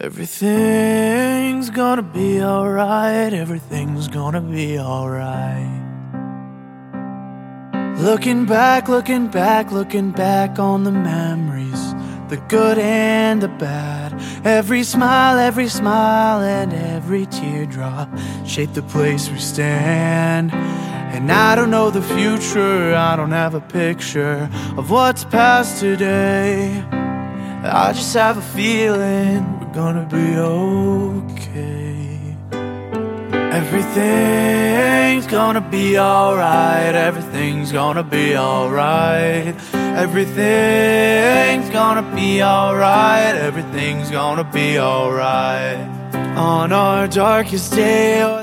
Everything's gonna be alright, everything's gonna be alright. Looking back, looking back, looking back on the memories, the good and the bad. Every smile and every teardrop shape the place we stand. And I don't know the future, I don't have a picture of what's past today. I just have a feeling we're gonna be okay. Everything's gonna be alright, everything's gonna be alright. Everything's gonna be alright, everything's gonna be alright. On our darkest day